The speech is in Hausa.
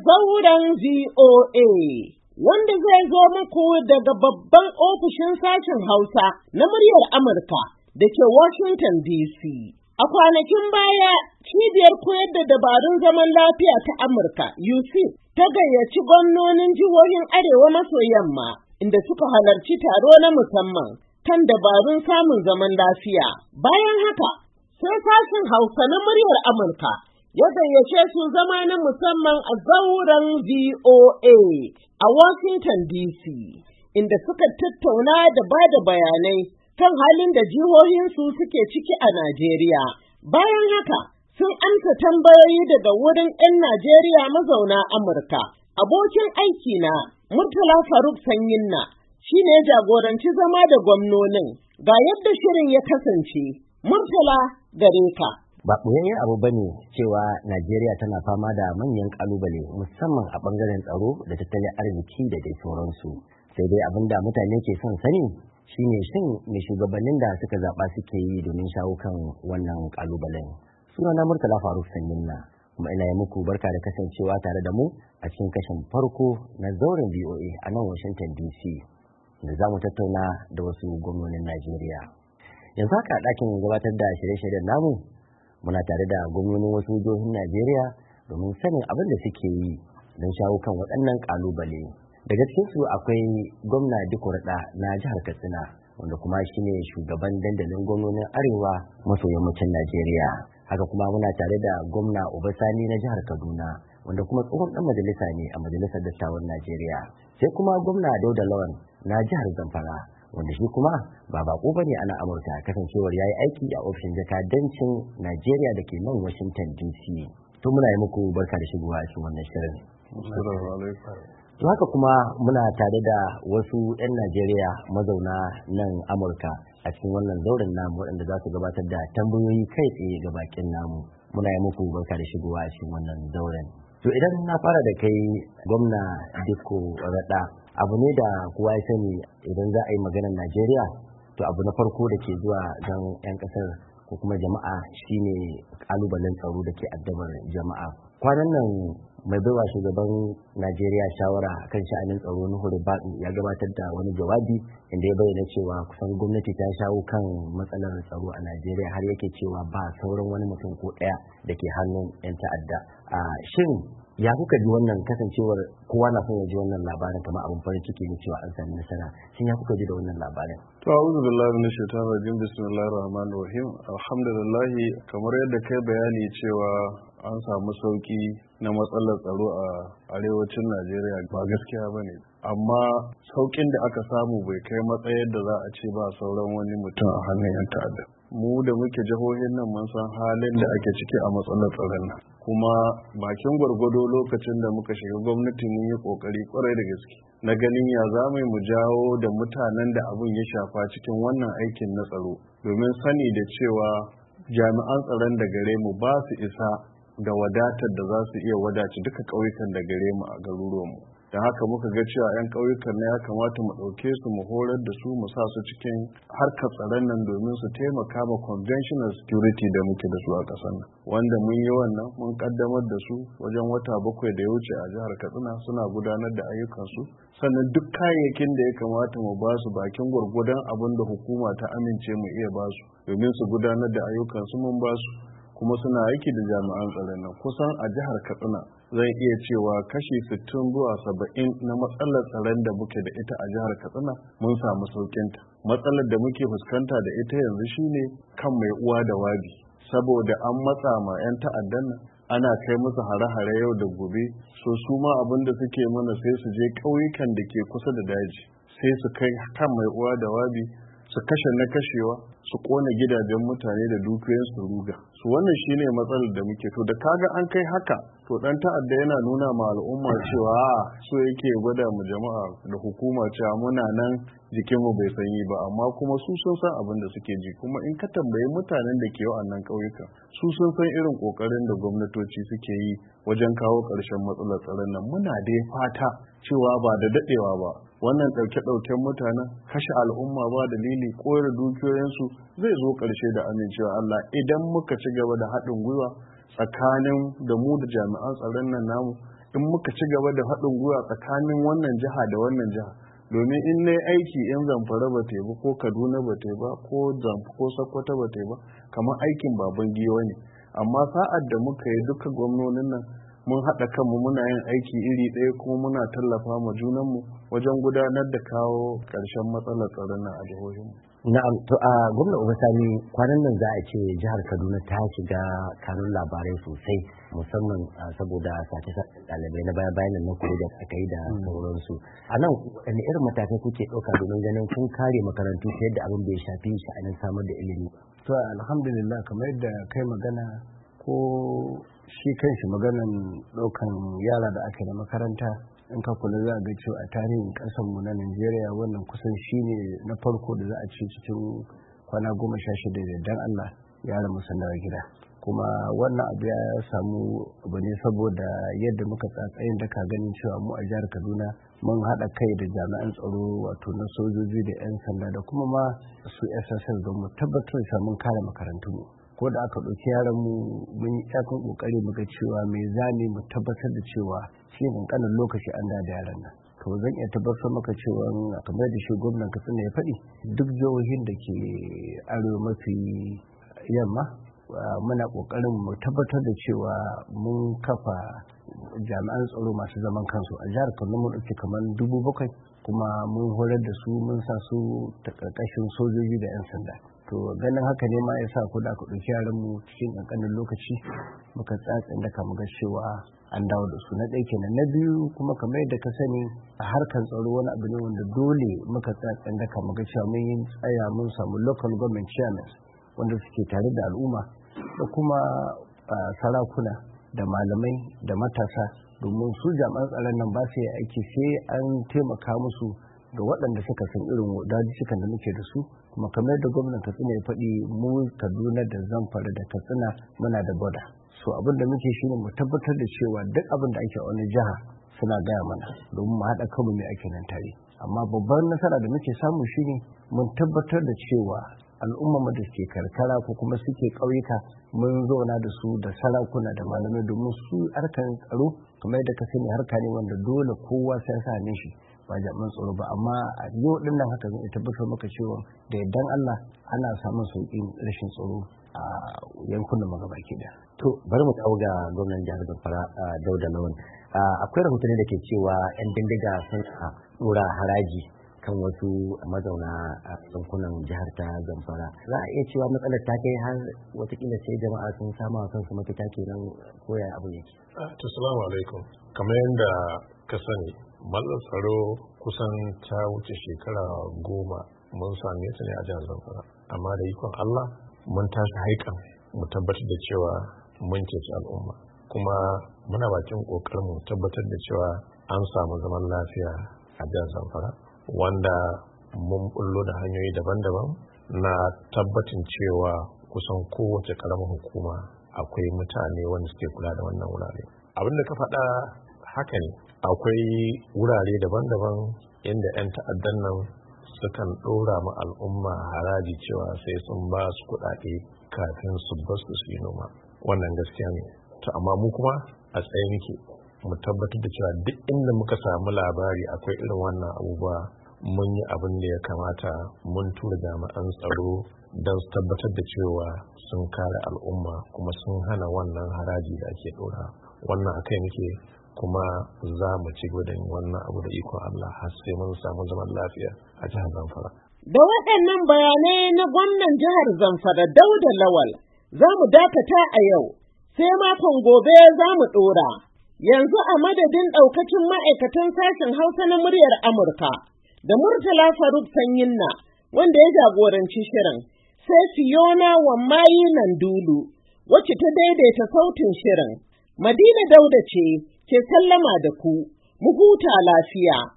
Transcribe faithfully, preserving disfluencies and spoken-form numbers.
zauren V O A, wanda zai zo muku daga babban ofishin sashen Hausa na muryar Amurka da ke Washington D C. A kwanakin baya, cibiyar koyar da dabarun zaman lafiya ta Amurka, U S I P, ta gayyaci gwamnonin jihohin Arewa maso yamma, inda suka halarci taro na musamman kan dabarun samun zaman lafiya. Bayan haka, sai sashen Hausa na muryar Amurka ya gayyace su zama na musamman a zauren V O A a Washington D C, inda suka tattauna da ba da bayanai kan halin da jihohinsu suke ciki a Najeriya. Bayan haka, sun amsa tambayoyi daga wurin 'yan Najeriya mazauna Amurka. Abokin aikina, Murtala Faruk Sanyinna, shi ne jagoranci zama da gwamnonin. Ga yadda shirin ya kasance. Murtala, gare ka. Ba ɓoyayyen abu ba ne cewa Najeriya tana fama da manyan ƙalubale musamman a ɓangaren tsaro da tattalin arziki da dai sauransu. Sai dai abin da mutane ke son sani shine shin me shugabannin da suka zaɓa suke yi domin shawo kan wannan ƙalubalen. Sunana Murtala Faruk Sanyinna, kuma ina yi muku barka da kasancewa tare da mu a cikin kashin farko na zauren V O A a nan Washington D C, da za mu tattauna da wasu gwamnonin Najeriya. Yanzu haka a ɗakin gabatar da shirye-shiryen namu muna tare da gwamnonin wasu jihohin Najeriya domin sanin abin da suke yi don shawo kan waɗannan ƙalubale. Daga cikinsu akwai gwamna Dikko Rada na jihar Katsina, wanda kuma shine shugaban dandalin gwamnonin Arewa maso yammacin Najeriya. Haka kuma muna tare da gwamna Obasani na jihar Kaduna, wanda kuma tsohon ɗan majalisa ne a majalisar dattawan Najeriya. Sai kuma gwamna Dauda Lawan na jihar Zamfara, wanda shi kuma ba bako bane ana Amurka, kasancewar yayi aiki a ofishin jakadancin Najeriya da ke nan Washington D C. To muna yi muku barka da shigowa a cikin wannan shirin. To haka kuma muna tare da wasu 'yan Najeriya mazauna nan Amurka a cikin wannan zauren namu, waɗanda za su gabatar da tambayoyi kai tsaye ga bakin namu. Muna yi muku barka da shigowa a cikin wannan zauren. To idan na fara da kai gwamna Dikko Rada, abu ne da kowa ya sani idan za a yi maganar Najeriya, to abu na farko da ke zuwa don 'yan kasar ko kuma jama'a shine kalubalen tsaro da ke addabar jama'a. Kwanan nan mai baiwa shugaban Najeriya shawara kan sha'anin tsaro Nuhu Ribadu ya gabatar da wani jawabi inda ya bayyana cewa kusan gwamnati ta shawo kan matsalar tsaro a Najeriya, har yake cewa ba sauran wani mutum ko ɗaya da ke hannun 'yan ta'adda. A shin ya kuka ji wannan, kasancewar kowa na son ya ji wannan labarin kamar abin farin ciki ne cewa an sami nasara, shin ya kuka ji da wannan labarin? To a'udhu billahi minash shaitanir rajim, bismillahir rahmanir rahim. Alhamdulillah, kamar yadda kai bayani cewa an samu sauki na matsalar tsaro a arewacin Najeriya, ba gaskiya bane, amma saukin da aka samu bai kai matsayin da za a ce ba sauran wani mutum a hannun 'yan ta'adda. Mu da muke jihohin nan mun san halin da ake ciki a matsalar tsaron nan, kuma bakin gwargwado lokacin da muka shiga gwamnati mun yi kokari kwarai da gaske na ganin ya za mu jawo da mutanen da abin ya shafa cikin wannan aikin na tsaro, domin sani da cewa jami'an tsaron da gare mu ba su isa da wadatar da za su iya wadace duka ƙauyukan da gare mu a garuruwanmu. Da haka muka ga cewa 'yan ƙauyukan na ya kamata mu ɗauke su mu horar da su mu sa su cikin harkar tsaron nan domin su taimaka ma conventional security da muke da su a ƙasar nan, wanda mun yi wannan mun ƙaddamar da su wajen wata bakwai da ya wuce a jihar Katsina, suna gudanar da ayyukansu. Sannan duk kayayyakin da ya kamata mu ba su bakin gwargwadon abin da hukuma ta amince mu iya ba su domin su gudanar da ayyukansu mun ba su, kuma suna aiki da jami'an tsaron nan. Kusan a jihar Katsina zai iya cewa kashi sittin zuwa saba'in na matsalar tsaron da muke da ita a jihar Katsina mun samu saukinta. Matsalar da muke fuskanta da ita yanzu shine kan mai uwa da wabi, saboda an matsa ma 'yan ta'addan nan, ana kai musu hare-hare yau da gobe, so su ma abin da suke mana sai su je ƙauyukan da ke kusa da daji, sai su kai kan mai uwa da wabi, su kashe na kashewa, su kona gidajen mutane da dukiyoyin su ruga. Su wannan shine matsalar da muke. To da kaga an kai haka, to dan ta'adda yana nuna ma al'umma cewa so yake gwada mu jama'a da hukuma cewa muna nan jikinmu bai sanyi ba, amma kuma su sun san abin da suke ji. Kuma in ka tambayi mutanen da ke wa'annan ƙauyuka, su sun san irin ƙoƙarin da gwamnatoci suke yi wajen kawo ƙarshen matsalar tsaron nan. Muna dai fata cewa ba da daɗewa ba wannan ɗauke-ɗauken mutanen, kashe al'umma ba dalili, ƙore dukiyoyinsu zai zo ƙarshe da amincewa Allah idan muka ci gaba da haɗin gwiwa tsakanin da mu da jami'an tsaron nan namu, in muka ci gaba da haɗin gwiwa tsakanin wannan jiha da wannan jiha, domin in na aiki in Zamfara ba ta yi ba ko Kaduna ba ta yi ba ko Zamfara ko Sokoto ba ta yi ba, kamar aikin baban giwa ne. Amma sa'ad da muka yi duka gwamnonin nan mun haɗa kanmu muna yin aiki iri ɗaya kuma muna tallafa ma junanmu wajen gudanar da kawo ƙarshen matsalar tsaron nan a jihohinmu. Na'am, to a gwamna Obasani kwanan nan za a ce jihar Kaduna ta shiga kanun labarai sosai, musamman saboda sace-sace ɗalibai na baya-bayan nan kuri da aka yi da sauransu. A nan wani irin matakai kuke ɗauka domin ganin kun kare makarantu ta yadda abin bai shafi sha'anin samar da ilimi? To alhamdulillah, kamar yadda kai magana ko shi kanshi maganan ɗaukan yara da aka yi na makaranta, in ka kula za a ga cewa a tarihin ƙasarmu na Najeriya wannan kusan shi ne na farko da za a ce cikin kwana goma sha shida da dan Allah yara mu sun dawo gida. Kuma wannan abu ya samu abu ne saboda yadda muka tsatsayin da ka ganin cewa mu a jihar Kaduna mun haɗa kai da jami'an tsaro wato na sojoji da 'yan sanda da kuma ma su S S S don mu tabbatar da mun kare makarantunmu. Ko da aka ɗauki yaran mu mun yi yakan ƙoƙari muga cewa me zane mu tabbatar da cewa shi ƙanƙanin lokaci an da yaran nan. To zan iya tabbatar maka cewa kamar da shi gwamnan Katsina ya faɗi, duk jihohin da ke arewa mafi yamma muna ƙoƙarin mu tabbatar da cewa mun kafa jami'an tsaro masu zaman kansu. A jihar Kano mun ɗauki kamar dubu bakwai kuma mun horar da su mun sa su ta ƙarƙashin sojoji da 'yan sanda. To ganin haka ne ma ya sa ku da aka ɗauki yaran mu cikin ƙanƙanin lokaci muka tsatsin da kama ga cewa an dawo da su. Na ɗaya kenan. Na biyu kuma kamar yadda ka sani a harkar tsaro wani abu ne wanda dole muka tsatsin da kama ga cewa mun yi tsaya mun samu local government chairmen wanda suke tare da al'umma da kuma sarakuna da malamai da matasa, domin su jami'an tsaron nan ba su yi aiki sai an taimaka musu ga waɗanda suka san irin dajicikan da muke da su. Kuma kamar da gwamnan Katsina ya faɗi, mu Kaduna da Zamfara da Katsina muna da boda, so abin da muke shine mu tabbatar da cewa duk abin da ake a wani jiha suna gaya mana domin mu haɗa kanmu mai ake nan tare. Amma babban nasara da muke samu shine mun tabbatar da cewa al'umma da suke karkara ko kuma suke ƙauyuka mun zauna da su da sarakuna da malamai, domin su harkar tsaro kamar yadda ka sani harka ne wanda dole kowa sai sa ne shi ba jami'an tsaro ba. Amma a yau din nan haka zai tabbatar maka cewa da yardan Allah ana samun sauƙin rashin tsaro a yankunan magabaki da. To bari mu dawo ga gwamnan jihar Zamfara Dauda Lawan. Akwai rahotanni da ke cewa 'yan bindiga sun ɗora haraji kan wasu mazauna a yankunan jihar ta Zamfara. Za a iya cewa matsalar ta kai har watakila sai jama'a sun samu a kansu mafita kenan, koya abu yake. To salamu alaikum. Kamar yadda ka sani, matsalar tsaro kusan ta wuce shekara goma mun same ta ne a jihar Zamfara, amma da ikon Allah mun tashi haikan mu tabbatar da cewa mun ceci al'umma, kuma muna bakin kokarin mu tabbatar da cewa an samu zaman lafiya a jihar Zamfara, wanda mun bullo da hanyoyi daban-daban na tabbacin cewa kusan kowace karamar hukuma akwai mutane wanda suke kula da wannan wurare. Abinda ka faɗa haka ne, akwai wurare daban-daban inda 'yan ta'addan nan sukan ɗora ma al'umma haraji cewa sai sun ba su kuɗaɗe kafin su basu su yi noma. Wannan gaskiya ne. To amma mu kuma a tsaye muke mu tabbatar da cewa duk inda muka samu labari akwai irin wannan abubuwa mun yi abin da ya kamata, mun tura jami'an tsaro don su tabbatar da cewa sun kare al'umma kuma sun hana wannan haraji da ake ɗora. Wannan akai muke, kuma za mu ci gaba da yin wannan abu da ikon Allah har sai mun samu zaman lafiya a jihar Zamfara. Da waɗannan bayanai na gwamnan jihar Zamfara Dauda Lawal za mu dakata a yau, sai makon gobe za mu ɗora. Yanzu a madadin ɗaukacin ma'aikatan sashen Hausa na muryar Amurka da Murtala Faruk Sanyinna wanda ya jagoranci shirin, sai Fiona Wammayi Nandulu wacce ta daidaita sautin shirin. Madina Dauda ce ke sallama da ku, mu huta lafiya.